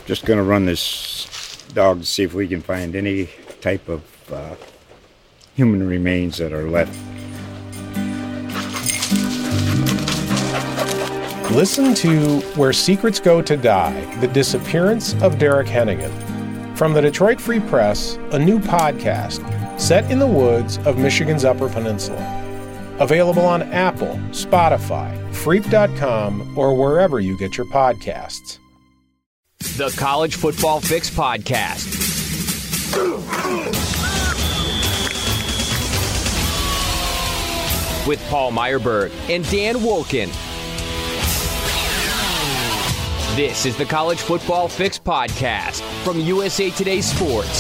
Just going to run this dog to see if we can find any type of human remains that are left. Listen to Where Secrets Go to Die, The Disappearance of Derek Hennigan. From the Detroit Free Press, a new podcast set in the woods of Michigan's Upper Peninsula. Available on Apple, Spotify, Freep.com, or wherever you get your podcasts. The College Football Fix Podcast. With Paul Meyerberg and Dan Wolken. This is the College Football Fix Podcast from USA Today Sports.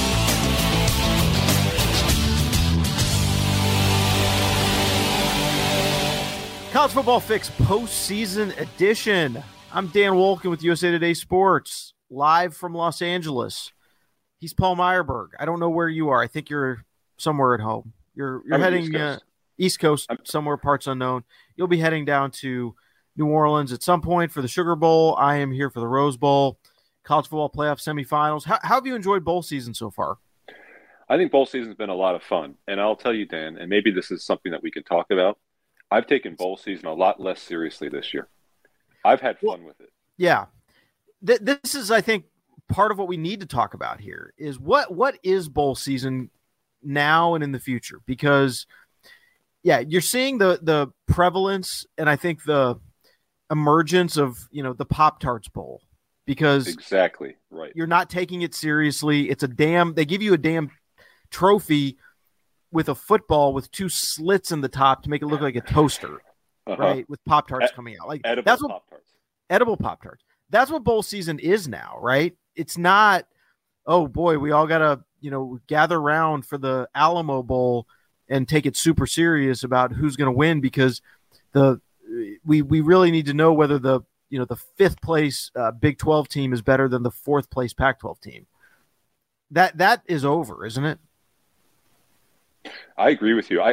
College Football Fix postseason edition. I'm Dan Wolken with USA Today Sports, live from Los Angeles. He's Paul Meyerberg. I don't know where you are. I think you're somewhere at home. You're heading East Coast, somewhere, parts unknown. You'll be heading down to New Orleans at some point for the Sugar Bowl. I am here for the Rose Bowl, college football playoff semifinals. How have you enjoyed bowl season so far? I think bowl season's been a lot of fun. And I'll tell you, Dan, and maybe this is something that we can talk about, I've taken bowl season a lot less seriously this year. I've had fun with it. Yeah. This is, I think, part of what we need to talk about here is what is bowl season now and in the future? Because, yeah, you're seeing the prevalence and I think the emergence of, the Pop-Tarts Bowl, because exactly right. You're not taking it seriously. They give you a damn trophy with a football with two slits in the top to make it look like a toaster, right? With Pop-Tarts coming out. Like edible Pop-Tarts. That's what bowl season is now, right? It's not, oh boy, we all got to, gather around for the Alamo Bowl and take it super serious about who's going to win, because we really need to know whether the fifth place Big 12 team is better than the fourth place Pac-12 team. That is over, isn't it? I agree with you.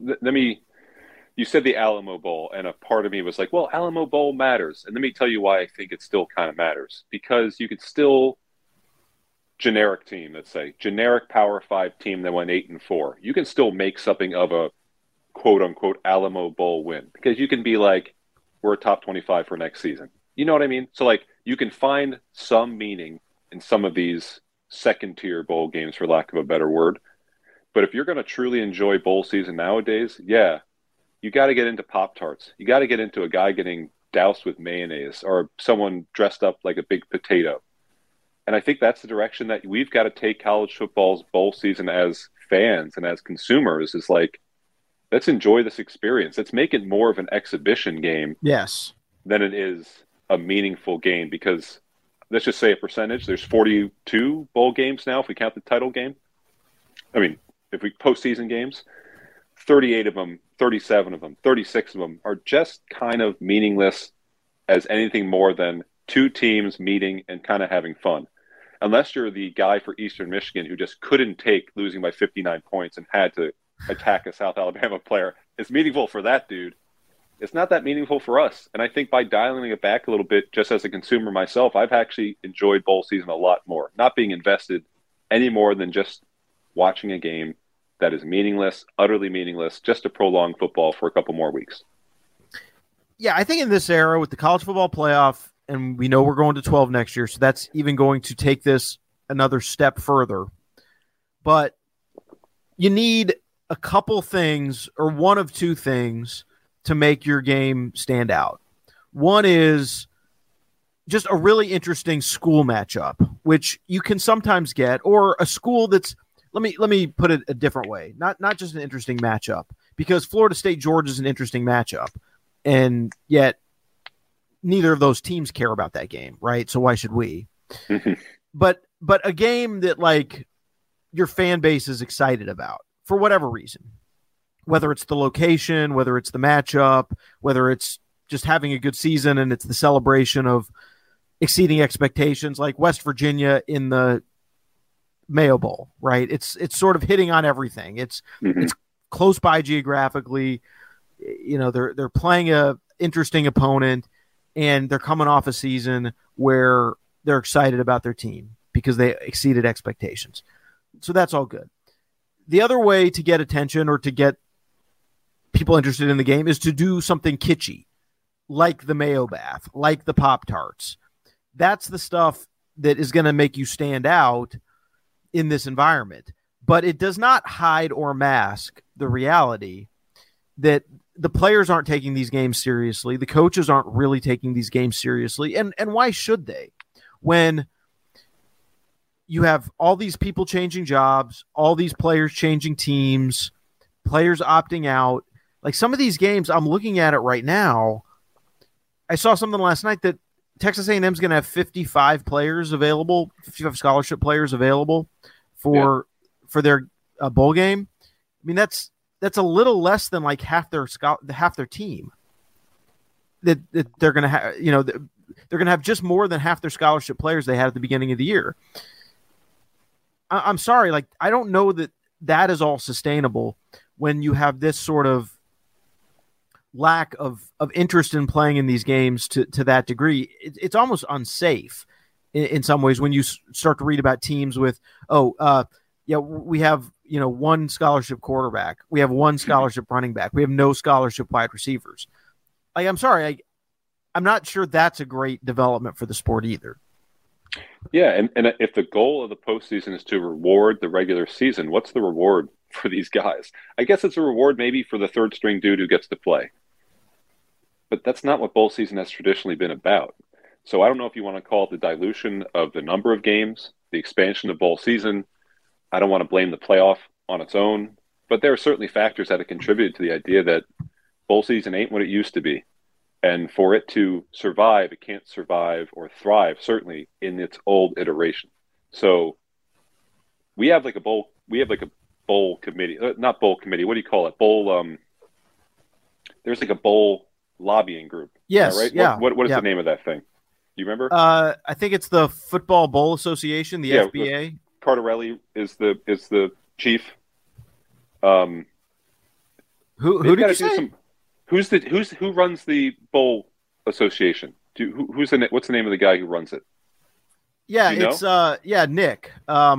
You said the Alamo Bowl, and a part of me was like, well, Alamo Bowl matters. And let me tell you why I think it still kind of matters. Because you could still, generic team, let's say, generic Power 5 team that went 8-4. You can still make something of a quote-unquote Alamo Bowl win. Because you can be like, we're a top 25 for next season. You know what I mean? So, like, you can find some meaning in some of these second-tier bowl games, for lack of a better word. But if you're going to truly enjoy bowl season nowadays, yeah, you got to get into Pop-Tarts. You got to get into a guy getting doused with mayonnaise or someone dressed up like a big potato. And I think that's the direction that we've got to take college football's bowl season as fans and as consumers, is like, let's enjoy this experience. Let's make it more of an exhibition game than it is a meaningful game, because let's just say a percentage. There's 42 bowl games now if we count the title game. I mean, if we postseason games, 38 of them, 37 of them, 36 of them are just kind of meaningless as anything more than two teams meeting and kind of having fun. Unless you're the guy for Eastern Michigan who just couldn't take losing by 59 points and had to attack a South Alabama player. It's meaningful for that dude. It's not that meaningful for us. And I think by dialing it back a little bit, just as a consumer myself, I've actually enjoyed bowl season a lot more. Not being invested any more than just watching a game that is meaningless, utterly meaningless, just to prolong football for a couple more weeks. Yeah, I think in this era with the college football playoff, and we know we're going to 12 next year, so that's even going to take this another step further. But you need a couple things, or one of two things, to make your game stand out. One is just a really interesting school matchup, which you can sometimes get, or a school that's, let me put it a different way. Not just an interesting matchup, because Florida State Georgia is an interesting matchup, and yet neither of those teams care about that game, right? So why should we? But a game that, like, your fan base is excited about for whatever reason, whether it's the location, whether it's the matchup, whether it's just having a good season and it's the celebration of exceeding expectations, like West Virginia in the Mayo Bowl, right? It's sort of hitting on everything. It's close by geographically. They're playing a interesting opponent, and they're coming off a season where they're excited about their team because they exceeded expectations. So that's all good. The other way to get attention or to get people interested in the game is to do something kitschy, like the Mayo Bath, like the Pop-Tarts. That's the stuff that is going to make you stand out in this environment. But it does not hide or mask the reality that the players aren't taking these games seriously. The coaches aren't really taking these games seriously. And why should they? When you have all these people changing jobs, all these players changing teams, players opting out. Like some of these games, I'm looking at it right now. I saw something last night that Texas A&M is going to have 55 players available, 55 scholarship players available for their bowl game. I mean, that's a little less than like half their team that they're going to have. You know, they're going to have just more than half their scholarship players they had at the beginning of the year. I'm sorry, like I don't know that is all sustainable when you have this sort of lack of interest in playing in these games to that degree. It's almost unsafe in some ways when you start to read about teams with, we have, one scholarship quarterback. We have one scholarship running back. We have no scholarship wide receivers. Like, I'm sorry. I'm not sure that's a great development for the sport either. Yeah, and if the goal of the postseason is to reward the regular season, what's the reward for these guys? I guess it's a reward maybe for the third string dude who gets to play. But that's not what bowl season has traditionally been about. So I don't know if you want to call it the dilution of the number of games, the expansion of bowl season. I don't want to blame the playoff on its own, but there are certainly factors that have contributed to the idea that bowl season ain't what it used to be. And for it to survive, it can't survive or thrive, certainly in its old iteration. So we have like a bowl committee, not bowl committee. What do you call it? Bowl. There's like a bowl lobbying group. Yes. Right. Yeah. What is the name of that thing? Do you remember? I think it's the Football Bowl Association, the FBA. Cardarelli is the chief. Who did you say? Who runs the bowl association? What's the name of the guy who runs it? Yeah, it's Nick.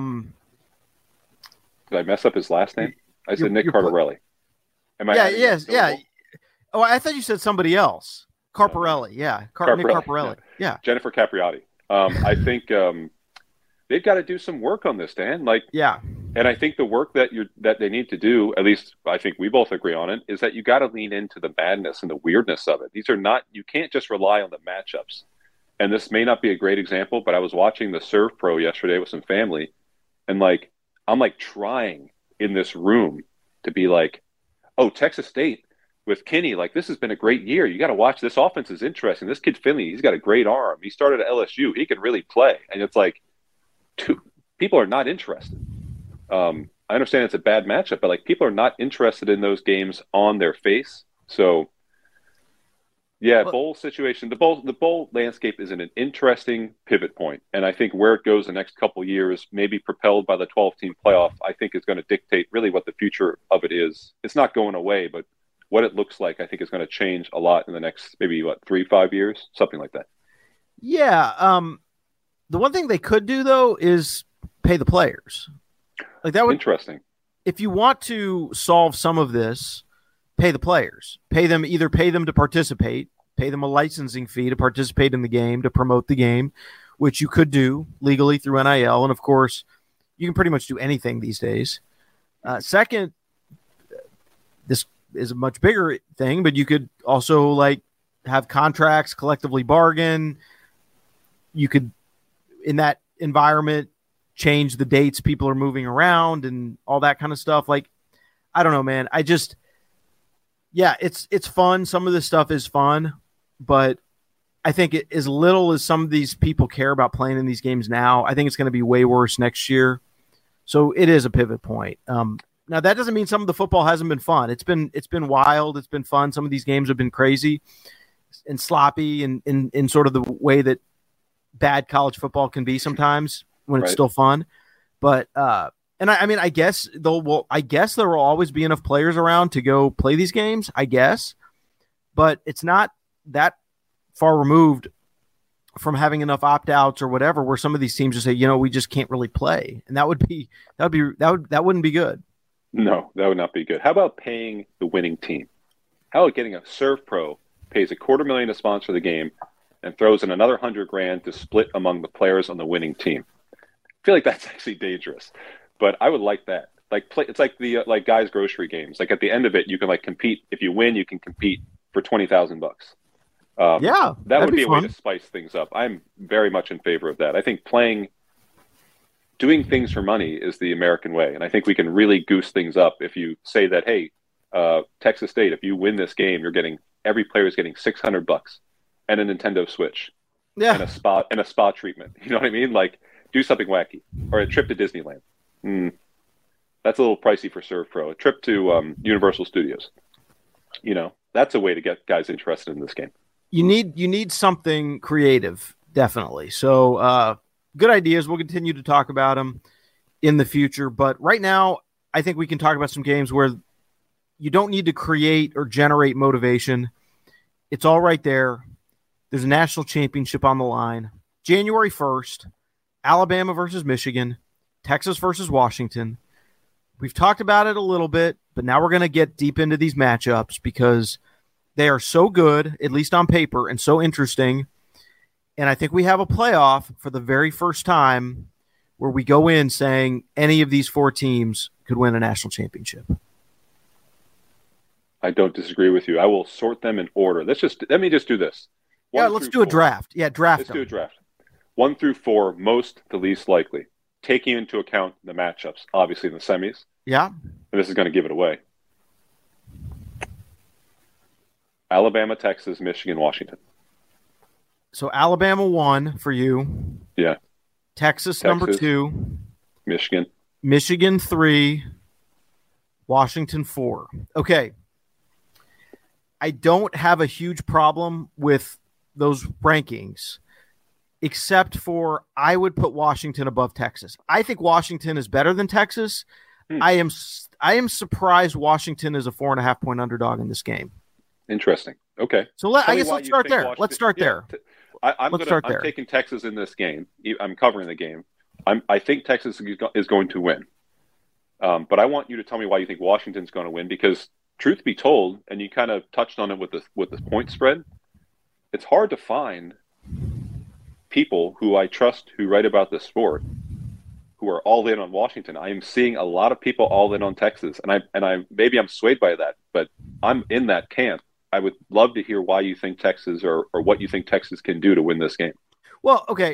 Did I mess up his last name? I said Nick Cardarelli. Yes. Oh, I thought you said somebody else. Carparelli, yeah. Nick Carparelli. Yeah. Jennifer Capriati. I think they've got to do some work on this, Dan. And I think the work that they need to do, at least I think we both agree on it, is that you got to lean into the madness and the weirdness of it. You can't just rely on the matchups. And this may not be a great example, but I was watching the Serve Pro yesterday with some family, and I'm trying in this room to be like, oh, Texas State with Kinney, this has been a great year. You got to watch this offense is interesting. This kid Finley, he's got a great arm. He started at LSU. He can really play. And it's people are not interested. I understand it's a bad matchup, but people are not interested in those games on their face. So, yeah, bowl situation. The bowl landscape is in an interesting pivot point, and I think where it goes the next couple of years, maybe propelled by the 12-team playoff, I think is going to dictate really what the future of it is. It's not going away, but what it looks like, I think, is going to change a lot in the next maybe 3-5 years, something like that. Yeah. The one thing they could do though is pay the players. That would interesting. If you want to solve some of this, pay the players. Pay them to participate, pay them a licensing fee to participate in the game, to promote the game, which you could do legally through NIL. And of course, you can pretty much do anything these days. Second, this is a much bigger thing, but you could also have contracts, collectively bargain. You could, in that environment, change the dates people are moving around and all that kind of stuff. I don't know, man. It's fun. Some of this stuff is fun, but I think as little as some of these people care about playing in these games now, I think it's going to be way worse next year. So it is a pivot point. Now that doesn't mean some of the football hasn't been fun. It's been wild. It's been fun. Some of these games have been crazy and sloppy in sort of the way that bad college football can be sometimes when it's still fun. But I guess there will always be enough players around to go play these games, I guess. But it's not that far removed from having enough opt-outs or whatever, where some of these teams just say, we just can't really play, and that wouldn't be good. No, that would not be good. How about paying the winning team? How about getting a Serve Pro pays $250,000 to sponsor the game and throws in another $100,000 to split among the players on the winning team? I feel like that's actually dangerous, but I would like that. It's like the guys' grocery games. Like at the end of it, you can compete. If you win, you can compete for $20,000. Yeah, that would be a fun way to spice things up. I'm very much in favor of that. I think doing things for money is the American way, and I think we can really goose things up if you say that, hey, Texas State, if you win this game, every player is getting $600 and a Nintendo Switch, and a spa treatment. You know what I mean? Do something wacky, or a trip to Disneyland. That's a little pricey for Serve Pro. A trip to Universal Studios. That's a way to get guys interested in this game. You need something creative, definitely. So good ideas. We'll continue to talk about them in the future. But right now, I think we can talk about some games where you don't need to create or generate motivation. It's all right there. There's a national championship on the line. January 1st, Alabama versus Michigan, Texas versus Washington. We've talked about it a little bit, but now we're going to get deep into these matchups because they are so good, at least on paper, and so interesting. And I think we have a playoff for the very first time where we go in saying any of these four teams could win a national championship. I don't disagree with you. I will sort them in order. Let me just do this. Let's do a draft. Yeah, draft. Let's do a draft. 1 through 4, most to least likely, taking into account the matchups, obviously in the semis. Yeah. And this is going to give it away. Alabama, Texas, Michigan, Washington. So Alabama 1 for you. Yeah. Texas number 2. Michigan 3. Washington 4. Okay. I don't have a huge problem with those rankings, except for I would put Washington above Texas. I think Washington is better than Texas. I am surprised Washington is a 4.5-point underdog in this game. Interesting. Okay. So let's start there. Let's start there. I'm taking Texas in this game. I'm covering the game. I think Texas is going to win. But I want you to tell me why you think Washington's going to win, because truth be told, and you kind of touched on it with the point spread, it's hard to find people who I trust who write about this sport who are all in on Washington. I am seeing a lot of people all in on Texas, and I maybe I'm swayed by that, but I'm in that camp. I would love to hear why you think Texas or what you think Texas can do to win this game. Well, okay.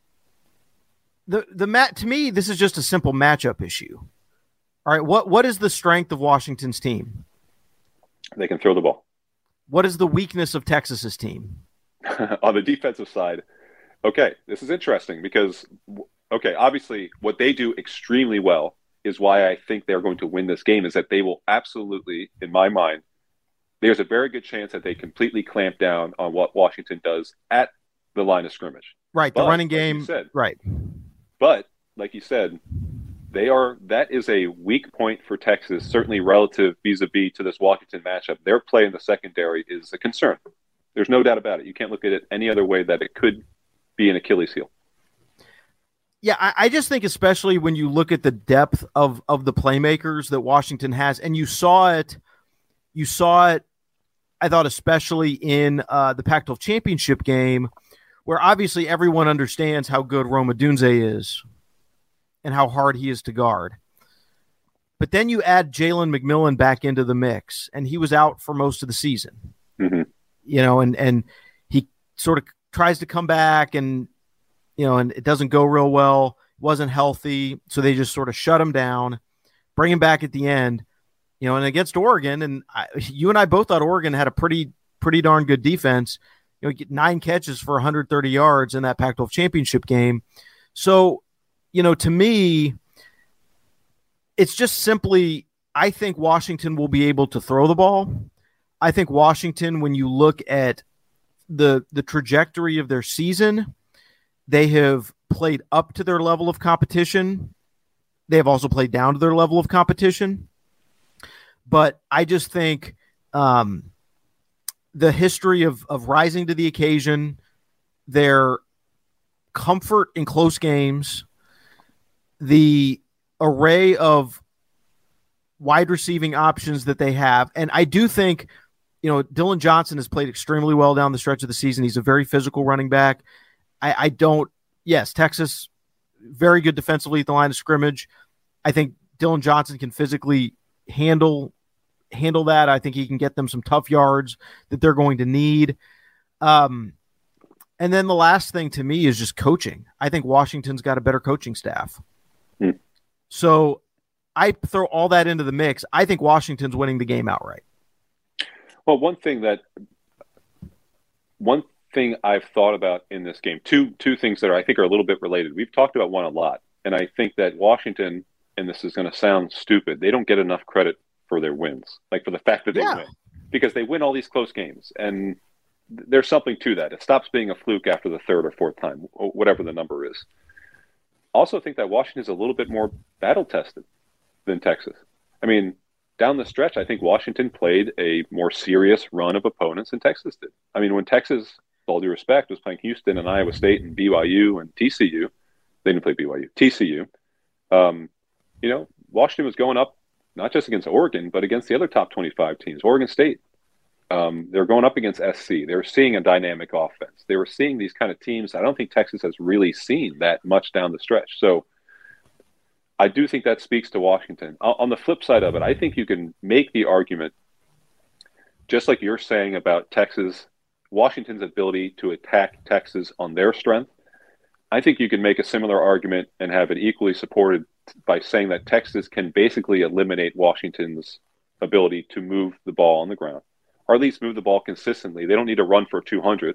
To me, this is just a simple matchup issue. All right, what is the strength of Washington's team? They can throw the ball. What is the weakness of Texas's team? On the defensive side, okay, this is interesting because, obviously what they do extremely well is why I think they're going to win this game, is that they will absolutely, in my mind, there's a very good chance that they completely clamp down on what Washington does at the line of scrimmage. Right, the running game. Right. But, like you said, that is a weak point for Texas, certainly relative vis-a-vis to this Washington matchup. Their play in the secondary is a concern. There's no doubt about it. You can't look at it any other way that it could be an Achilles heel. Yeah, I just think especially when you look at the depth of the playmakers that Washington has, and you saw it, I thought, especially in the Pac-12 championship game, where obviously everyone understands how good Rome Odunze is and how hard he is to guard. But then you add Jalen McMillan back into the mix, and he was out for most of the season. Mm-hmm. And he sort of tries to come back, and and it doesn't go real well. Wasn't healthy, so they just sort of shut him down, bring him back at the end. And against Oregon, and you and I both thought Oregon had a pretty darn good defense. Get 9 catches for 130 yards in that Pac-12 championship game. So, to me, it's just simply, I think Washington will be able to throw the ball. I think Washington, when you look at the trajectory of their season, they have played up to their level of competition. They have also played down to their level of competition. But I just think the history of rising to the occasion, their comfort in close games, the array of wide receiving options that they have. And I do think, Dylan Johnson has played extremely well down the stretch of the season. He's a very physical running back. Texas, very good defensively at the line of scrimmage. I think Dylan Johnson can physically handle that. I think he can get them some tough yards that they're going to need. And then the last thing to me is just coaching. I think Washington's got a better coaching staff. So I throw all that into the mix. I think Washington's winning the game outright. Well, one thing I've thought about in this game, two things that I think are a little bit related. We've talked about one a lot, and I think that Washington, and this is going to sound stupid, they don't get enough credit for their wins, like for the fact that they win, because they win all these close games, and there's something to that. It stops being a fluke after the third or fourth time, whatever the number is. Also think that Washington is a little bit more battle-tested than Texas. I mean, down the stretch, I think Washington played a more serious run of opponents than Texas did. I mean, when Texas, with all due respect, was playing Houston and Iowa State and BYU and TCU, they didn't play BYU, TCU, Washington was going up not just against Oregon, but against the other top 25 teams. Oregon State, they're going up against SC. They were seeing a dynamic offense. They were seeing these kind of teams I don't think Texas has really seen that much down the stretch. So I do think that speaks to Washington. On the flip side of it, I think you can make the argument, just like you're saying about Washington's ability to attack Texas on their strength. I think you can make a similar argument and have it equally supported by saying that Texas can basically eliminate Washington's ability to move the ball on the ground, or at least move the ball consistently. They don't need to run for 200,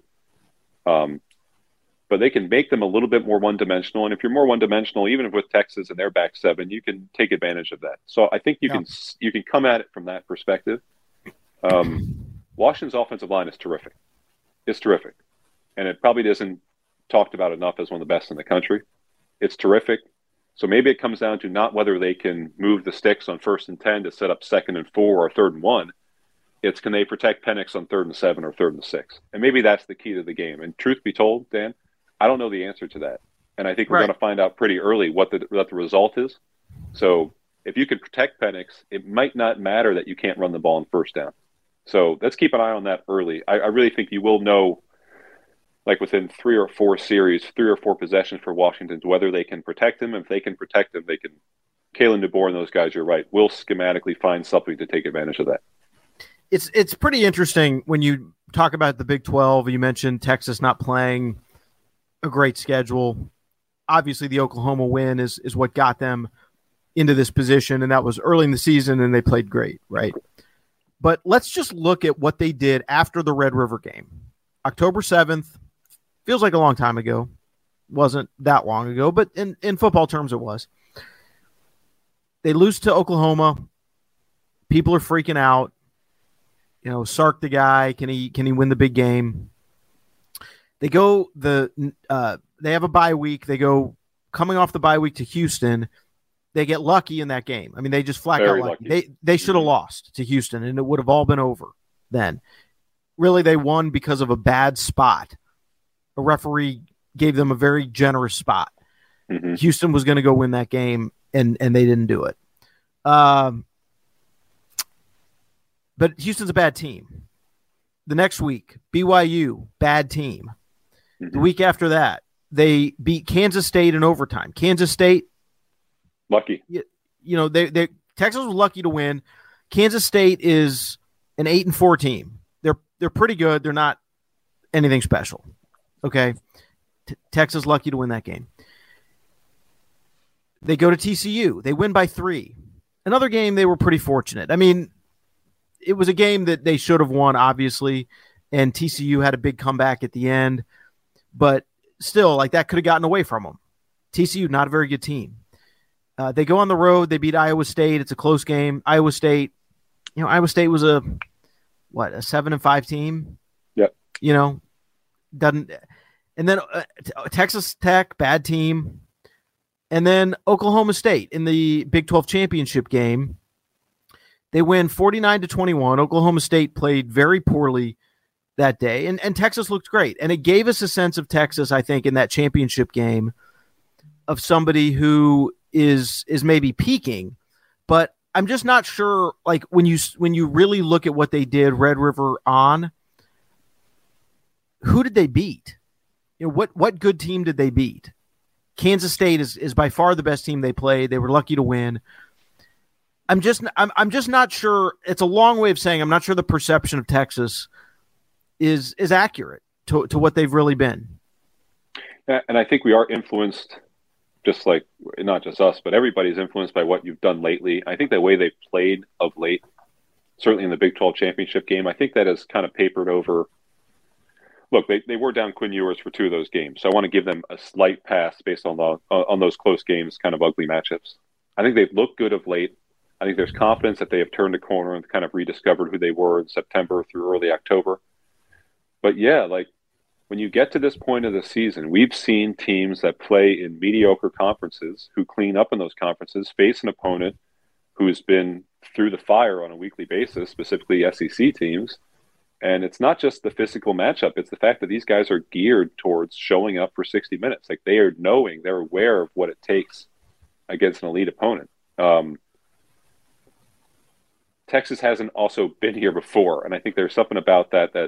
but they can make them a little bit more one-dimensional. And if you're more one-dimensional, even with Texas and their back seven, you can take advantage of that. So I think you can come at it from that perspective. Washington's offensive line is terrific. It's terrific. And it probably isn't talked about enough as one of the best in the country. It's terrific. So maybe it comes down to not whether they can move the sticks on 1st and 10 to set up 2nd and 4 or 3rd and 1. It's can they protect Penix on 3rd and 7 or 3rd and 6. And maybe that's the key to the game. And truth be told, Dan, I don't know the answer to that. And I think we're going to find out pretty early what the result is. So if you can protect Penix, it might not matter that you can't run the ball on 1st down. So let's keep an eye on that early. I really think you will know, like within 3 or 4 series, 3 or 4 possessions for Washington, whether they can protect him. If they can protect him, they can. Kalen DeBoer and those guys, you're right, will schematically find something to take advantage of that. It's pretty interesting when you talk about the Big 12. You mentioned Texas not playing a great schedule. Obviously, the Oklahoma win is what got them into this position, and that was early in the season, and they played great, right? But let's just look at what they did after the Red River game. October 7th, feels like a long time ago. Wasn't that long ago, but in football terms it was. They lose to Oklahoma. People are freaking out. Sark the guy, can he win the big game? They go they have a bye week. They go coming off the bye week to Houston. They get lucky in that game. I mean, they just flat out lucky. They should have lost to Houston, and it would have all been over then. Really, they won because of a bad spot. A referee gave them a very generous spot. Mm-hmm. Houston was going to go win that game, and they didn't do it. But Houston's a bad team. The next week, BYU, bad team. Mm-hmm. The week after that, they beat Kansas State in overtime. Kansas State, lucky. Texas was lucky to win. Kansas State is an 8-4 team. They're pretty good. They're not anything special. Okay, Texas lucky to win that game. They go to TCU. They win by 3. Another game they were pretty fortunate. I mean, it was a game that they should have won, obviously, and TCU had a big comeback at the end. But still, that could have gotten away from them. TCU, not a very good team. They go on the road. They beat Iowa State. It's a close game. Iowa State was a 7-5 team. Yep. Doesn't. And then Texas Tech, bad team. And then Oklahoma State in the Big 12 championship game. They win 49-21. Oklahoma State played very poorly that day, and Texas looked great. And it gave us a sense of Texas, I think, in that championship game of somebody who is maybe peaking, but I'm just not sure. Like when you really look at what they did, Red River on, who did they beat? You know, what good team did they beat? Kansas State is by far the best team they played. They were lucky to win. I'm just not sure. It's a long way of saying I'm not sure the perception of Texas is accurate to what they've really been. And I think we are influenced, just like not just us, but everybody's influenced by what you've done lately. I think the way they've played of late, certainly in the Big 12 championship game, I think that has kind of papered over. Look, they were down Quinn Ewers for 2 of those games, so I want to give them a slight pass based on those close games, kind of ugly matchups. I think they've looked good of late. I think there's confidence that they have turned a corner and kind of rediscovered who they were in September through early October. But yeah, like when you get to this point of the season, we've seen teams that play in mediocre conferences who clean up in those conferences, face an opponent who's been through the fire on a weekly basis, specifically SEC teams. And it's not just the physical matchup. It's the fact that these guys are geared towards showing up for 60 minutes. Like they're aware of what it takes against an elite opponent. Texas hasn't also been here before. And I think there's something about that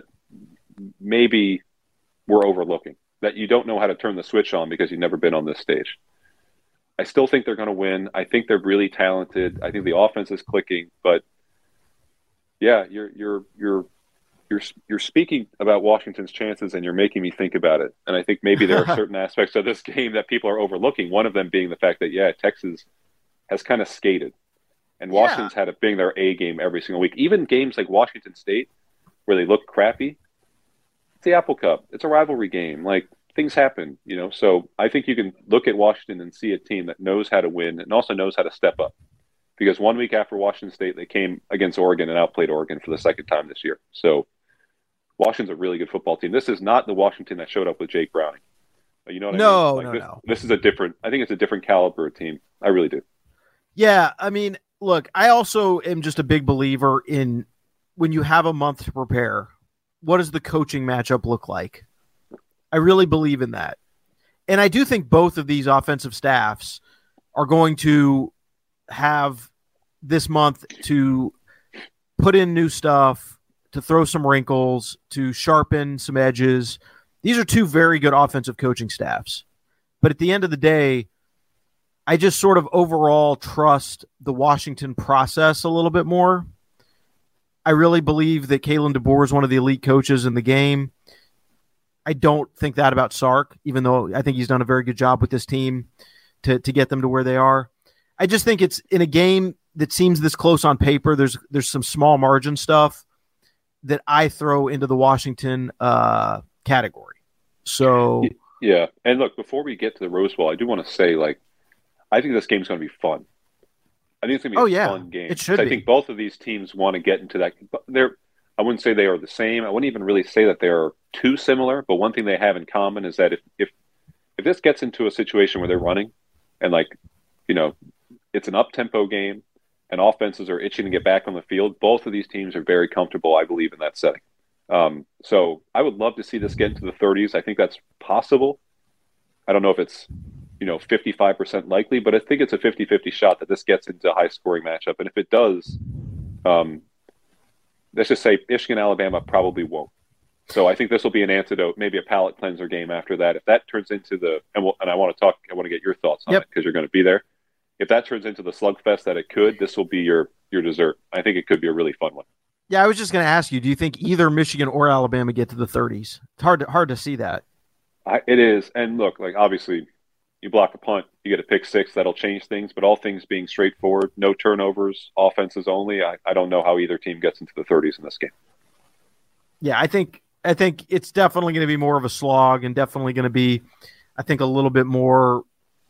maybe we're overlooking, that you don't know how to turn the switch on because you've never been on this stage. I still think they're going to win. I think they're really talented. I think the offense is clicking, but yeah, you're speaking about Washington's chances and you're making me think about it. And I think maybe there are certain aspects of this game that people are overlooking. One of them being the fact that, Texas has kind of skated and Washington's had to bring their A game every single week. Even games like Washington State where they look crappy, it's the Apple Cup. It's a rivalry game. Like things happen, So I think you can look at Washington and see a team that knows how to win and also knows how to step up. Because 1 week after Washington State, they came against Oregon and outplayed Oregon for the second time this year. So Washington's a really good football team. This is not the Washington that showed up with Jake Browning. You know what I mean? No. This is I think it's a different caliber team. I really do. Yeah. I mean, look, I also am just a big believer in when you have a month to prepare, what does the coaching matchup look like? I really believe in that. And I do think both of these offensive staffs are going to have this month to put in new stuff, to throw some wrinkles, to sharpen some edges. These are 2 very good offensive coaching staffs. But at the end of the day, I just sort of overall trust the Washington process a little bit more. I really believe that Kalen DeBoer is one of the elite coaches in the game. I don't think that about Sark, even though I think he's done a very good job with this team to get them to where they are. I just think it's in a game that seems this close on paper. There's some small margin stuff that I throw into the Washington category. So yeah, and look, before we get to the Rose Bowl, I do want to say, I think this game's going to be fun. I think it's going to be a fun game. It should be. I think both of these teams want to get into that. I wouldn't say they are the same. I wouldn't even really say that they're too similar. But one thing they have in common is that if this gets into a situation where they're running and it's an up-tempo game and offenses are itching to get back on the field, both of these teams are very comfortable, I believe, in that setting. So I would love to see this get into the 30s. I think that's possible. I don't know if it's 55% likely, but I think it's a 50-50 shot that this gets into a high-scoring matchup. And if it does, let's just say Michigan, Alabama probably won't. So I think this will be an antidote, maybe a palate cleanser game after that. If that turns into I want to get your thoughts on it because you're going to be there. If that turns into the slugfest that it could, this will be your dessert. I think it could be a really fun one. Yeah, I was just going to ask you, do you think either Michigan or Alabama get to the 30s? It's hard to see that. It is. And look, obviously, you block a punt, you get a pick 6, that'll change things. But all things being straightforward, no turnovers, offenses only, I don't know how either team gets into the 30s in this game. Yeah, I think it's definitely going to be more of a slog and definitely going to be, I think, a little bit more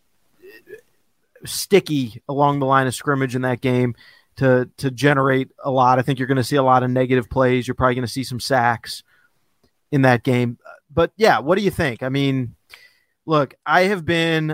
sticky along the line of scrimmage in that game to generate a lot. I think you're going to see a lot of negative plays. You're probably going to see some sacks in that game. But yeah, what do you think? I mean, look, I've been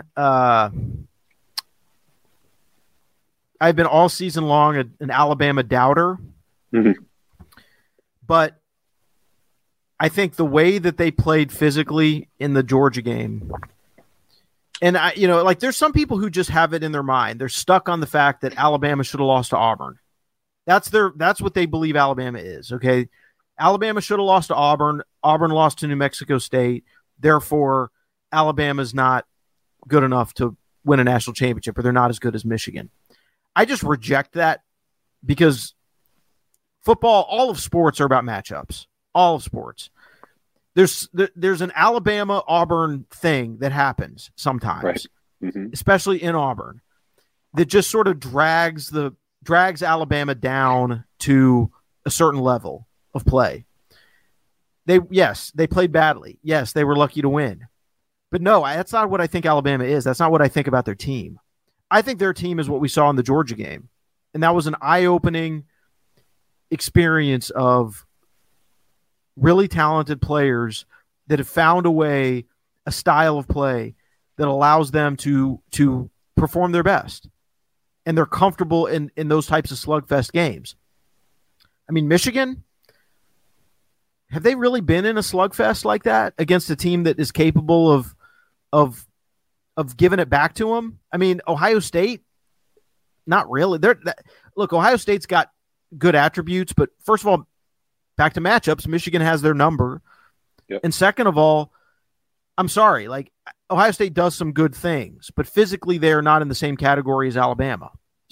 all season long an Alabama doubter, but I think the way that they played physically in the Georgia game, and there's some people who just have it in their mind. They're stuck on the fact that Alabama should have lost to Auburn. That's what they believe Alabama is. Okay. Alabama should have lost to Auburn. Auburn lost to New Mexico State. Therefore, Alabama's not good enough to win a national championship, or they're not as good as Michigan. I just reject that because football, all of sports are about matchups. All of sports. There's an Alabama-Auburn thing that happens sometimes, right. Mm-hmm. especially in Auburn, that just sort of drags Alabama down to a certain level of play. They played badly. Yes, they were lucky to win. But no, that's not what I think Alabama is. That's not what I think about their team. I think their team is what we saw in the Georgia game. And that was an eye-opening experience of really talented players that have found a style of play that allows them to perform their best. And they're comfortable in those types of slugfest games. I mean, Michigan, have they really been in a slugfest like that against a team that is capable of giving it back to them? I mean, Ohio State, not really. Look, Ohio State's got good attributes, but first of all, back to matchups, Michigan has their number. Yep. And second of all, I'm sorry, like Ohio State does some good things, but physically they are not in the same category as Alabama.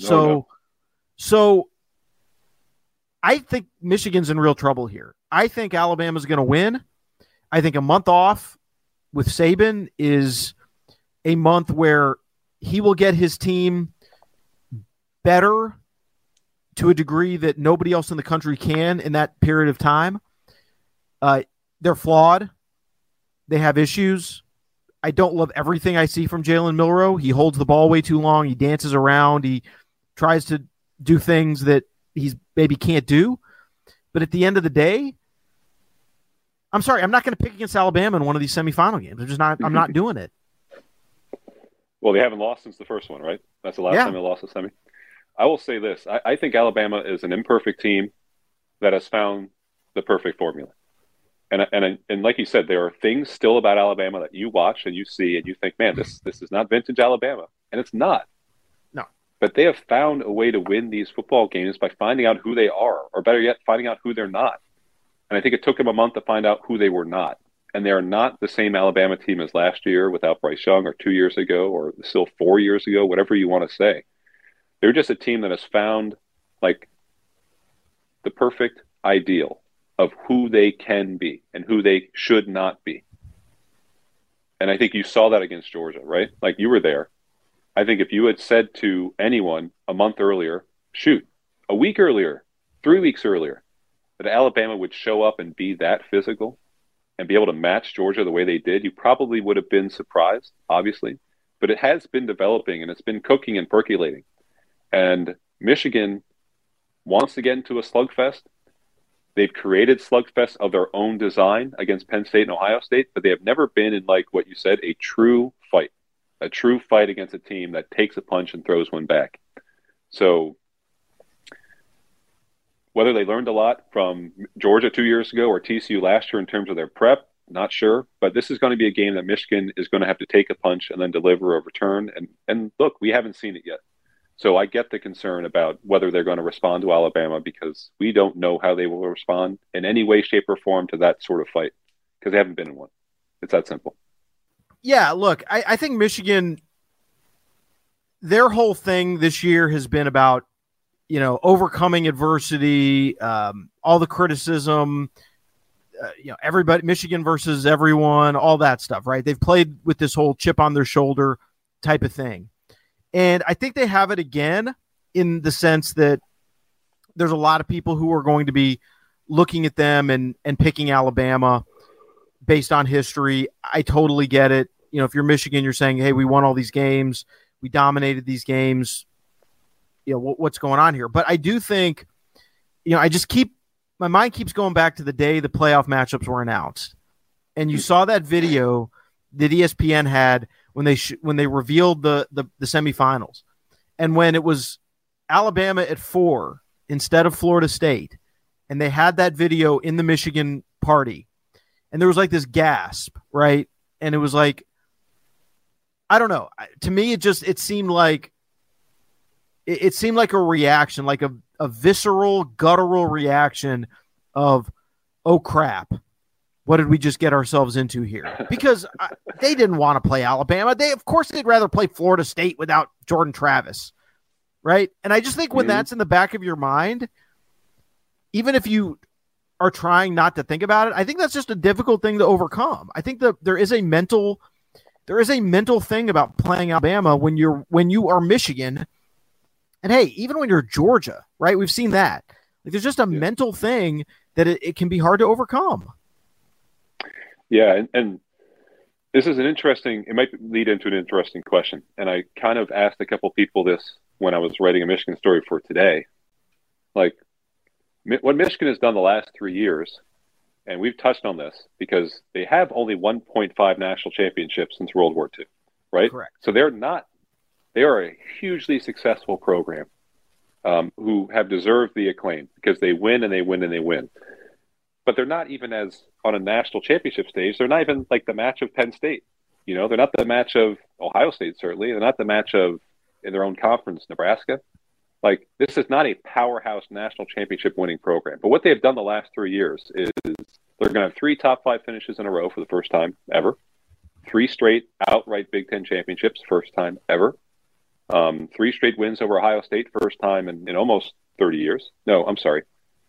So I think Michigan's in real trouble here. I think Alabama's going to win. I think a month off with Saban is a month where he will get his team better to a degree that nobody else in the country can in that period of time. They're flawed. They have issues. I don't love everything I see from Jalen Milroe. He holds the ball way too long. He dances around. He tries to do things that he's maybe can't do. But at the end of the day, I'm sorry, I'm not going to pick against Alabama in one of these semifinal games. I'm not doing it. Well, they haven't lost since the first one, right? That's the last time they lost a semi. I will say this. I think Alabama is an imperfect team that has found the perfect formula. And like you said, there are things still about Alabama that you watch and you see and you think, man, this is not vintage Alabama. And it's not. No. But they have found a way to win these football games by finding out who they are, or better yet, finding out who they're not. And I think it took them a month to find out who they were not. And they are not the same Alabama team as last year without Bryce Young, or 2 years ago, or still 4 years ago, whatever you want to say. They're just a team that has found like the perfect ideal of who they can be and who they should not be. And I think you saw that against Georgia, right? Like, you were there. I think if you had said to anyone a month earlier, a week earlier, 3 weeks earlier, that Alabama would show up and be that physical and be able to match Georgia the way they did, you probably would have been surprised, obviously. But it has been developing and it's been cooking and percolating. And Michigan wants to get into a slugfest. They've created slugfests of their own design against Penn State and Ohio State, but they have never been in, like what you said, a true fight against a team that takes a punch and throws one back. So whether they learned a lot from Georgia 2 years ago or TCU last year in terms of their prep, not sure. But this is going to be a game that Michigan is going to have to take a punch and then deliver a return. And look, we haven't seen it yet. So I get the concern about whether they're going to respond to Alabama, because we don't know how they will respond in any way, shape, or form to that sort of fight, because they haven't been in one. It's that simple. Yeah, look, I think Michigan, their whole thing this year has been about, overcoming adversity, all the criticism, everybody, Michigan versus everyone, all that stuff, right? They've played with this whole chip on their shoulder type of thing. And I think they have it again in the sense that there's a lot of people who are going to be looking at them and picking Alabama based on history. I totally get it. If you're Michigan, you're saying, hey, we won all these games. We dominated these games. What's going on here? But I do think, my mind keeps going back to the day the playoff matchups were announced. And you saw that video that ESPN had when they revealed the semifinals, and when it was Alabama at 4 instead of Florida State, and they had that video in the Michigan party, and there was like this gasp, right? And it was like, I don't know. To me, it seemed like a reaction, like a visceral, guttural reaction of, oh crap, what did we just get ourselves into here? Because they didn't want to play Alabama. Of course, they'd rather play Florida State without Jordan Travis, right? And I just think when that's in the back of your mind, even if you are trying not to think about it, I think that's just a difficult thing to overcome. I think that there is a mental thing about playing Alabama when you are Michigan, and hey, even when you're Georgia, right? We've seen that. Like, there's just a mental thing that it can be hard to overcome. Yeah, and this is it might lead into an interesting question. And I kind of asked a couple people this when I was writing a Michigan story for today. Like, what Michigan has done the last 3 years, and we've touched on this, because they have only 1.5 national championships since World War II, right? Correct. So they are a hugely successful program who have deserved the acclaim because they win and they win and they win. But they're not even on a national championship stage. They're not even like the match of Penn State. You know, they're not the match of Ohio State, certainly. They're not the match of, in their own conference, Nebraska. Like, this is not a powerhouse national championship winning program. But what they have done the last 3 years is they're going to have 3 top 5 finishes in a row for the first time ever. 3 straight outright Big Ten championships, first time ever. 3 straight wins over Ohio State, first time in almost 30 years. No, I'm sorry.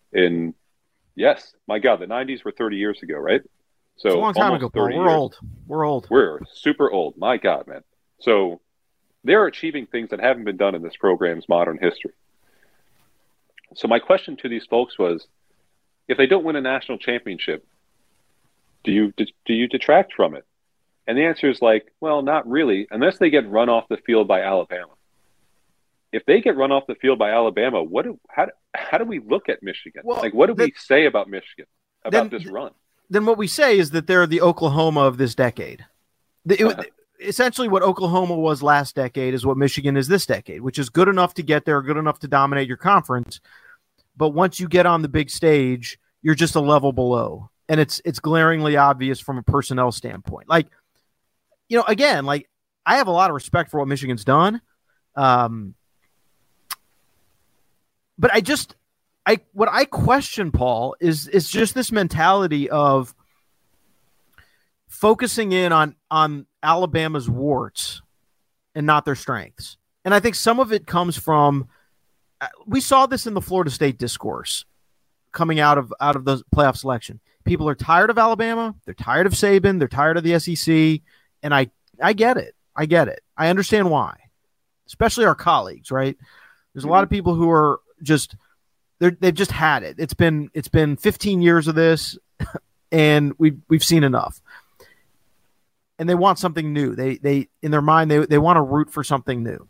Yes, my God, the 90s were 30 years ago, right? So it's a long time ago, Paul. We're old. We're super old. My God, man. So they're achieving things that haven't been done in this program's modern history. So my question to these folks was, if they don't win a national championship, do you detract from it? And the answer is like, well, not really, unless they get run off the field by Alabama. If they get run off the field by Alabama, how do we look at Michigan? Well, like, what do we say about Michigan, about this run? Then what we say is that they're the Oklahoma of this decade. Essentially what Oklahoma was last decade is what Michigan is this decade, which is good enough to get there, good enough to dominate your conference. But once you get on the big stage, you're just a level below. And it's glaringly obvious from a personnel standpoint. Like, you know, again, like, I have a lot of respect for what Michigan's done. But what I question, Paul, is just this mentality of focusing in on Alabama's warts and not their strengths. And I think some of it comes from, we saw this in the Florida State discourse coming out of the playoff selection. People are tired of Alabama. They're tired of Saban. They're tired of the SEC. And I get it. I understand why, especially our colleagues, right? There's a lot of people who are they've just had it. It's been 15 years of this, and we've seen enough. And they want something new. They in their mind they want to root for something new.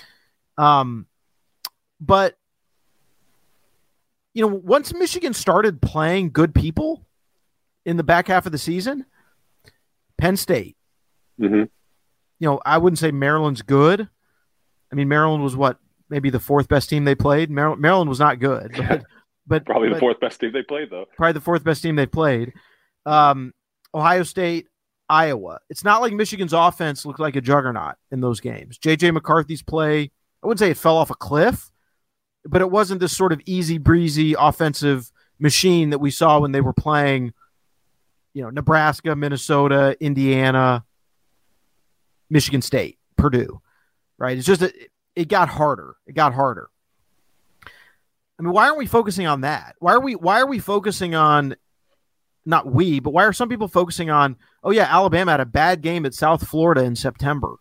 But you know, once Michigan started playing good people in the back half of the season, Penn State. Mm-hmm. You know, I wouldn't say Maryland's good. I mean, Maryland was maybe the 4th best team they played. Maryland was not good, but probably the 4th best team they played, though. Probably the 4th best team they played. Ohio State, Iowa. It's not like Michigan's offense looked like a juggernaut in those games. J.J. McCarthy's play, I wouldn't say it fell off a cliff, but it wasn't this sort of easy breezy offensive machine that we saw when they were playing, you know, Nebraska, Minnesota, Indiana, Michigan State, Purdue, right? It's just it got harder. It got harder. I mean, why aren't we focusing on that? Why are we focusing on, not we, but why are some people focusing on, oh yeah, Alabama had a bad game at South Florida in September?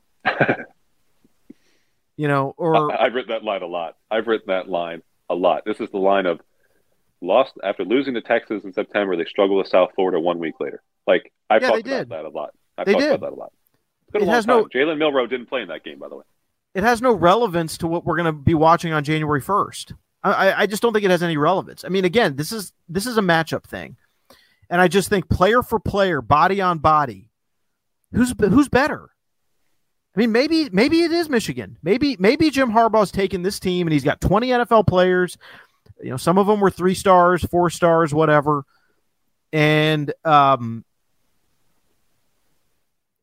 You know, or I've written that line a lot. This is the line of lost after losing to Texas in September. They struggled with South Florida 1 week later. Like, I've talked about that a lot. It's been a long time. Jalen Milroe didn't play in that game, by the way. It has no relevance to what we're going to be watching on January 1st. I just don't think it has any relevance. I mean, again, this is a matchup thing. And I just think player for player, body on body, who's better? I mean, maybe it is Michigan. Maybe Jim Harbaugh's taken this team and he's got 20 NFL players. You know, some of them were 3 stars, 4 stars, whatever. And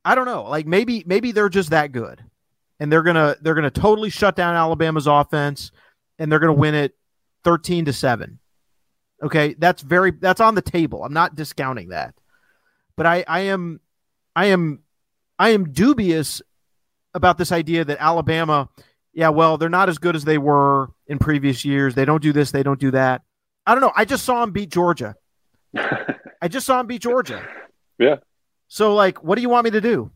I don't know. Like maybe they're just that good, and they're gonna totally shut down Alabama's offense, and they're gonna win it 13-7. Okay, that's on the table. I'm not discounting that, but I am dubious about this idea that Alabama, yeah, well, they're not as good as they were in previous years. They don't do this, they don't do that. I don't know. I just saw them beat Georgia. Yeah. So, like, what do you want me to do?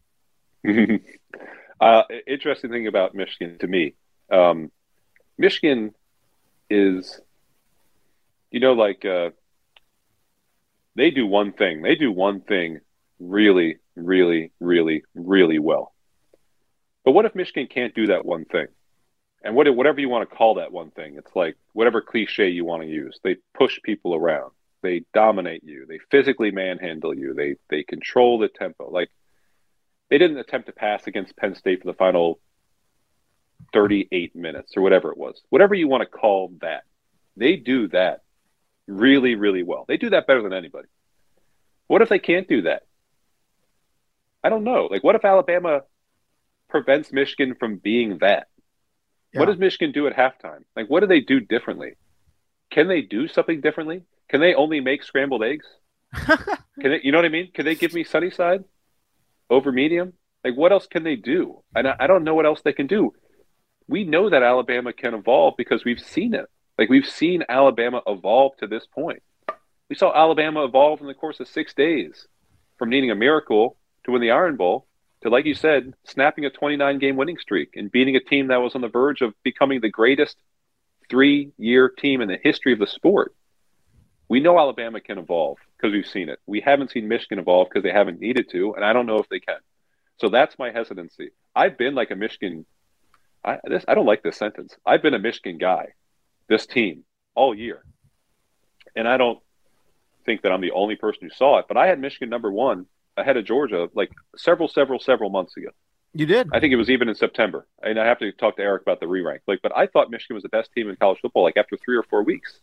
Interesting thing about Michigan to me. Michigan is, like they do one thing. They do one thing really, really, really, really well. But what if Michigan can't do that one thing? And whatever you want to call that one thing, it's like whatever cliche you want to use. They push people around. They dominate you. They physically manhandle you. They control the tempo. Like, they didn't attempt to pass against Penn State for the final 38 minutes or whatever it was. Whatever you want to call that, they do that really, really well. They do that better than anybody. What if they can't do that? I don't know. Like, what if Alabama prevents Michigan from being that? Yeah. What does Michigan do at halftime? Like, what do they do differently? Can they do something differently? Can they only make scrambled eggs? You know what I mean? Can they give me sunny side over medium? Like, what else can they do? And I don't know what else they can do. We know that Alabama can evolve because we've seen it. Like, we've seen Alabama evolve to this point. We saw Alabama evolve in the course of 6 days from needing a miracle to win the Iron Bowl to, like you said, snapping a 29-game winning streak and beating a team that was on the verge of becoming the greatest 3-year team in the history of the sport. We know Alabama can evolve because we've seen it. We haven't seen Michigan evolve because they haven't needed to, and I don't know if they can. So that's my hesitancy. I've been like a Michigan – I don't like this sentence. I've been a Michigan guy, this team, all year. And I don't think that I'm the only person who saw it, but I had Michigan number 1 ahead of Georgia like several months ago. You did? I think it was even in September. And I have to talk to Eric about the re-rank. But I thought Michigan was the best team in college football like after 3 or 4 weeks.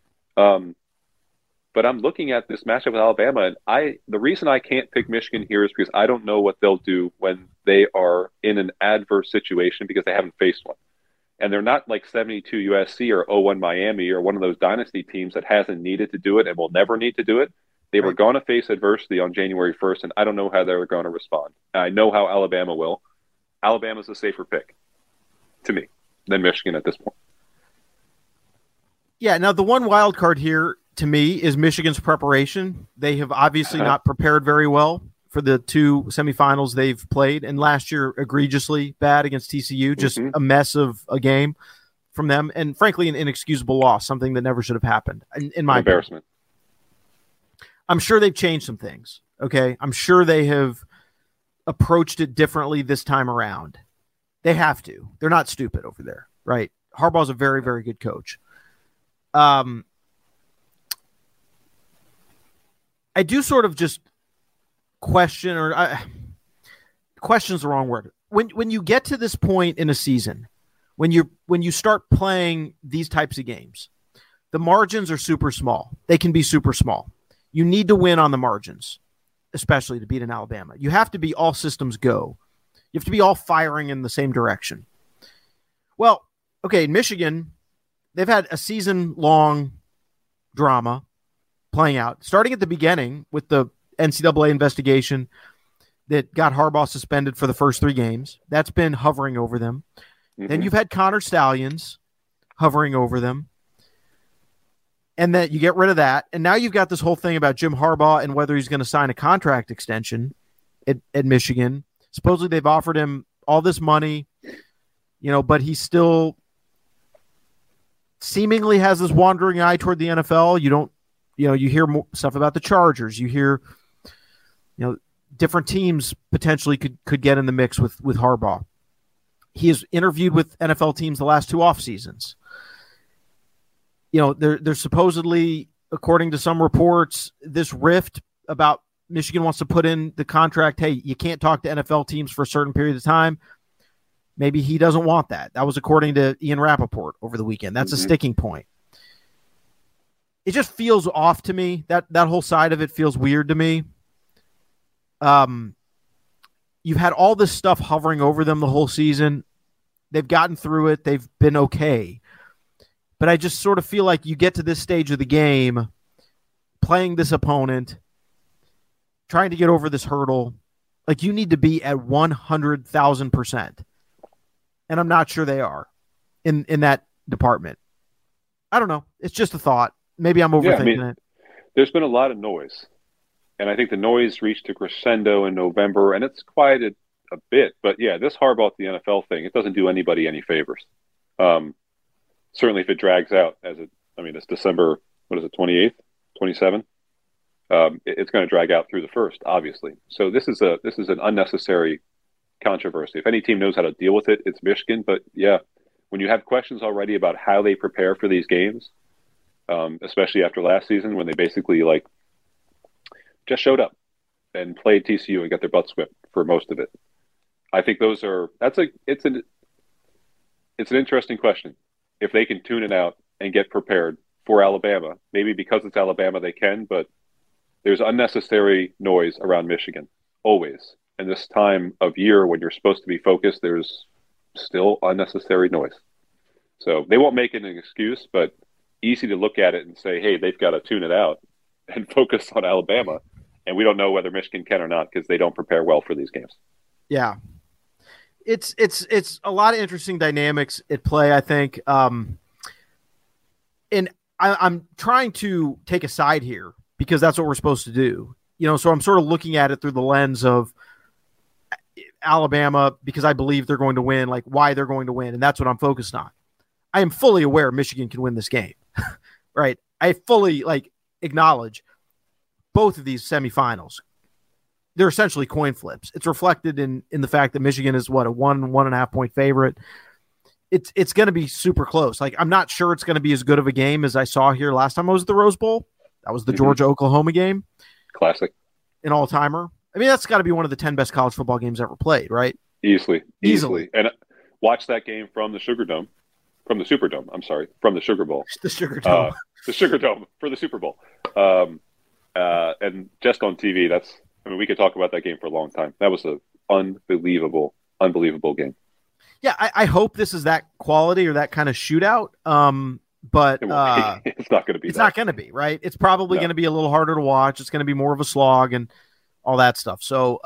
But I'm looking at this matchup with Alabama, and the reason I can't pick Michigan here is because I don't know what they'll do when they are in an adverse situation because they haven't faced one. And they're not like 72 USC or 0-1 Miami or one of those dynasty teams that hasn't needed to do it and will never need to do it. They were going to face adversity on January 1st, and I don't know how they were going to respond. And I know how Alabama will. Alabama's a safer pick to me than Michigan at this point. Yeah, now the one wild card here to me is Michigan's preparation. They have obviously not prepared very well for the 2 semifinals they've played, and last year egregiously bad against TCU, just a mess of a game from them, and frankly an inexcusable loss, something that never should have happened in my embarrassment. Opinion. I'm sure they've changed some things, okay? I'm sure they have approached it differently this time around. They have to. They're not stupid over there, right? Harbaugh's a very, very good coach. I do sort of just question, question's the wrong word. When you get to this point in a season, when you start playing these types of games, the margins are super small. They can be super small. You need to win on the margins, especially to beat an Alabama. You have to be all systems go. You have to be all firing in the same direction. Well, okay, in Michigan, they've had a season-long drama playing out, starting at the beginning with the NCAA investigation that got Harbaugh suspended for the first 3 games. That's been hovering over them. Mm-hmm. Then you've had Connor Stallions hovering over them. And then you get rid of that. And now you've got this whole thing about Jim Harbaugh and whether he's going to sign a contract extension at Michigan. Supposedly they've offered him all this money, but he still seemingly has this wandering eye toward the NFL. You hear more stuff about the Chargers. You hear, different teams potentially could get in the mix with Harbaugh. He has interviewed with NFL teams the last 2 off seasons. There's supposedly, according to some reports, this rift about Michigan wants to put in the contract, hey, you can't talk to NFL teams for a certain period of time. Maybe he doesn't want that. That was according to Ian Rappaport over the weekend. That's a sticking point. It just feels off to me. That whole side of it feels weird to me. you've had all this stuff hovering over them the whole season. They've gotten through it. They've been okay. But I just sort of feel like you get to this stage of the game, playing this opponent, trying to get over this hurdle. Like, you need to be at 100,000%. And I'm not sure they are in that department. I don't know. It's just a thought. Maybe I'm overthinking it. There's been a lot of noise. And I think the noise reached a crescendo in November, and it's quieted a bit. But, yeah, this Harbaugh to the NFL thing, it doesn't do anybody any favors. Certainly if it drags out, it's December, 28th, 27th. It's going to drag out through the 1st, obviously. So this is an unnecessary controversy. If any team knows how to deal with it, it's Michigan. But, yeah, when you have questions already about how they prepare for these games, especially after last season when they basically, just showed up and played TCU and got their butts whipped for most of it. I think it's an interesting question. If they can tune it out and get prepared for Alabama, maybe because it's Alabama they can, but there's unnecessary noise around Michigan, always. And this time of year when you're supposed to be focused, there's still unnecessary noise. So they won't make it an excuse, but easy to look at it and say, hey, they've got to tune it out and focus on Alabama. And we don't know whether Michigan can or not because they don't prepare well for these games. Yeah. It's a lot of interesting dynamics at play, I think. And I'm trying to take a side here because that's what we're supposed to do. So I'm sort of looking at it through the lens of Alabama because I believe they're going to win, like why they're going to win, and that's what I'm focused on. I am fully aware Michigan can win this game, right? I fully acknowledge both of these semifinals. They're essentially coin flips. It's reflected in the fact that Michigan is a 1.5 point favorite. It's going to be super close. I'm not sure it's going to be as good of a game as I saw here last time I was at the Rose Bowl. That was the Georgia-Oklahoma game. Classic. An all-timer. I mean, that's got to be one of the 10 best college football games ever played, right? Easily. And watch that game from the Superdome. From the Sugar Bowl. The Sugar Dome. The Sugar Dome for the Super Bowl. And just on TV, we could talk about that game for a long time. That was an unbelievable game. Yeah, I hope this is that quality or that kind of shootout. But it's not going to be. It's not going to be, right? It's probably going to be a little harder to watch. It's going to be more of a slog and all that stuff. So,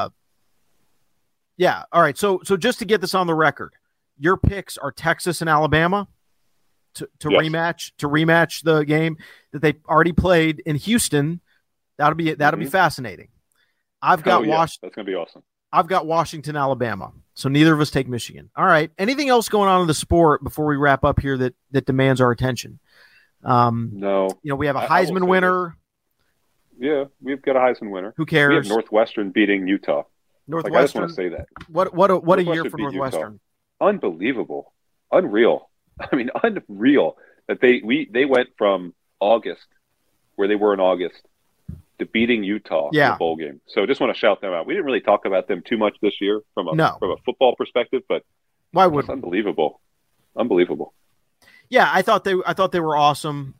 yeah. All right. So just to get this on the record, your picks are Texas and Alabama to rematch the game that they already played in Houston. That'll be fascinating. I've got Washington. That's going to be awesome. I've got Washington, Alabama. So neither of us take Michigan. All right. Anything else going on in the sport before we wrap up here that demands our attention? No. We have a Heisman winner. Yeah, we've got a Heisman winner. Who cares? We have Northwestern beating Utah. Northwestern. I just want to say that. What a year for Northwestern. Utah. Unbelievable. Unreal. I mean, unreal that they went from August, where they were in August, to beating Utah in the bowl game. So just want to shout them out. We didn't really talk about them too much this year from a football perspective, but why would it's unbelievable. Unbelievable. Yeah, I thought they were awesome.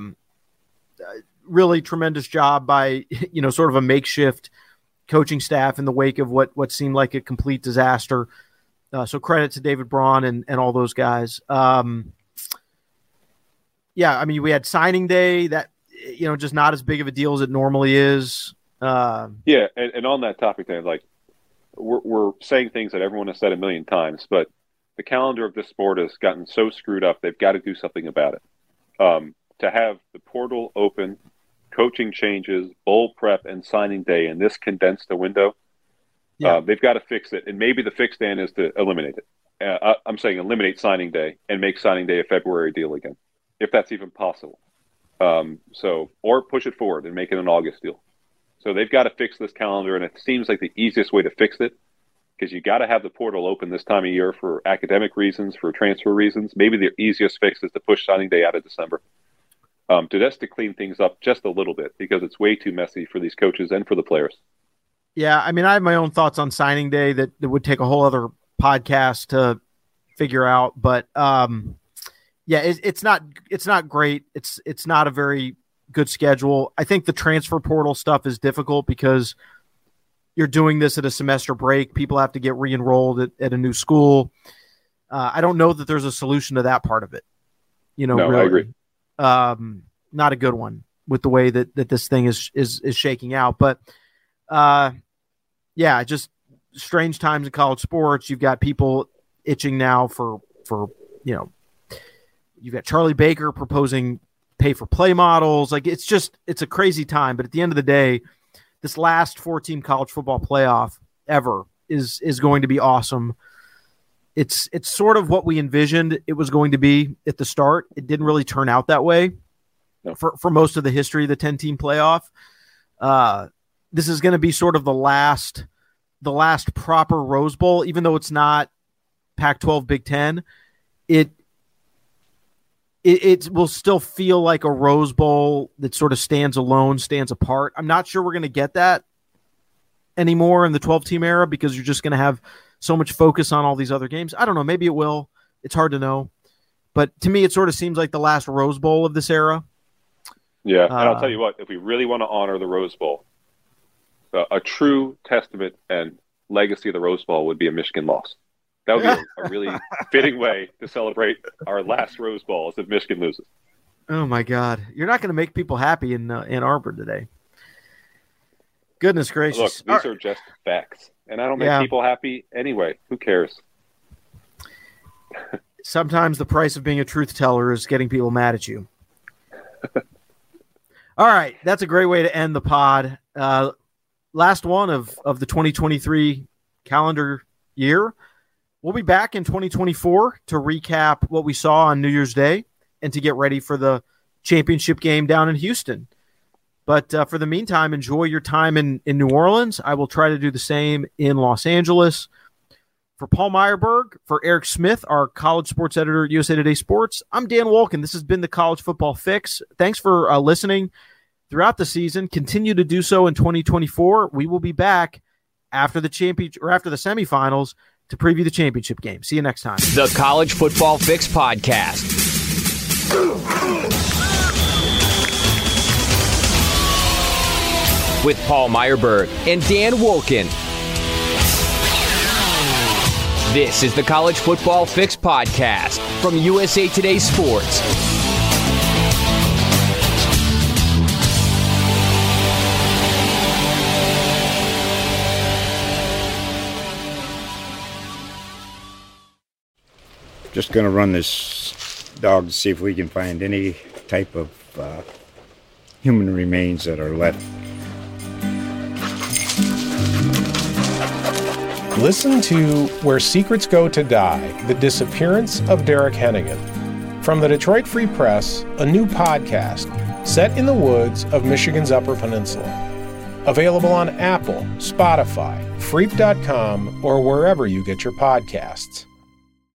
Really tremendous job by sort of a makeshift coaching staff in the wake of what seemed like a complete disaster. So credit to David Braun and all those guys. Yeah, I mean, we had signing day that just not as big of a deal as it normally is. Yeah, and on that topic, then, we're saying things that everyone has said a million times, but the calendar of this sport has gotten so screwed up. They've got to do something about it. To have the portal open, coaching changes, bowl prep, and signing day in this condensed window, they've got to fix it. And maybe the fix, Dan, is to eliminate it. I'm saying eliminate signing day and make signing day a February deal again, if that's even possible. Or push it forward and make it an August deal. So they've got to fix this calendar, and it seems like the easiest way to fix it, because you got to have the portal open this time of year for academic reasons, for transfer reasons. Maybe the easiest fix is to push signing day out of December. To clean things up just a little bit, because it's way too messy for these coaches and for the players. Yeah, I mean, I have my own thoughts on signing day that would take a whole other podcast to figure out, but yeah, it's not great. It's not a very good schedule. I think the transfer portal stuff is difficult because you're doing this at a semester break. People have to get re-enrolled at a new school. I don't know that there's a solution to that part of it. No, really. I agree. Not a good one with the way that this thing is shaking out. But just strange times in college sports. You've got people itching now for you've got Charlie Baker proposing pay-for-play models. Like it's a crazy time. But at the end of the day, this last 4-team college football playoff ever is going to be awesome. It's sort of what we envisioned it was going to be at the start. It didn't really turn out that way for most of the history of the 10-team playoff. This is going to be sort of the last proper Rose Bowl, even though it's not Pac-12, Big Ten. It will still feel like a Rose Bowl that sort of stands alone, stands apart. I'm not sure we're going to get that anymore in the 12-team era because you're just going to have so much focus on all these other games. I don't know. Maybe it will. It's hard to know. But to me, it sort of seems like the last Rose Bowl of this era. Yeah, and I'll tell you what, if we really want to honor the Rose Bowl, a true testament and legacy of the Rose Bowl would be a Michigan loss. That would be a really fitting way to celebrate our last Rose Bowl if Michigan loses. Oh, my God. You're not going to make people happy in Ann Arbor today. Goodness gracious. Look, these are just facts. And I don't make people happy anyway. Who cares? Sometimes the price of being a truth teller is getting people mad at you. All right. That's a great way to end the pod. Last one of the 2023 calendar year. We'll be back in 2024 to recap what we saw on New Year's Day and to get ready for the championship game down in Houston. But for the meantime, enjoy your time in New Orleans. I will try to do the same in Los Angeles. For Paul Meyerberg, for Eric Smith, our college sports editor at USA Today Sports, I'm Dan Wolken. This has been the College Football Fix. Thanks for listening throughout the season. Continue to do so in 2024. We will be back after the semifinals to preview the championship game. See you next time. The College Football Fix Podcast. With Paul Meyerberg and Dan Wolken. This is the College Football Fix Podcast from USA Today Sports. Just going to run this dog to see if we can find any type of human remains that are left. Listen to Where Secrets Go to Die, The Disappearance of Derek Hennigan. From the Detroit Free Press, a new podcast set in the woods of Michigan's Upper Peninsula. Available on Apple, Spotify, Freep.com, or wherever you get your podcasts.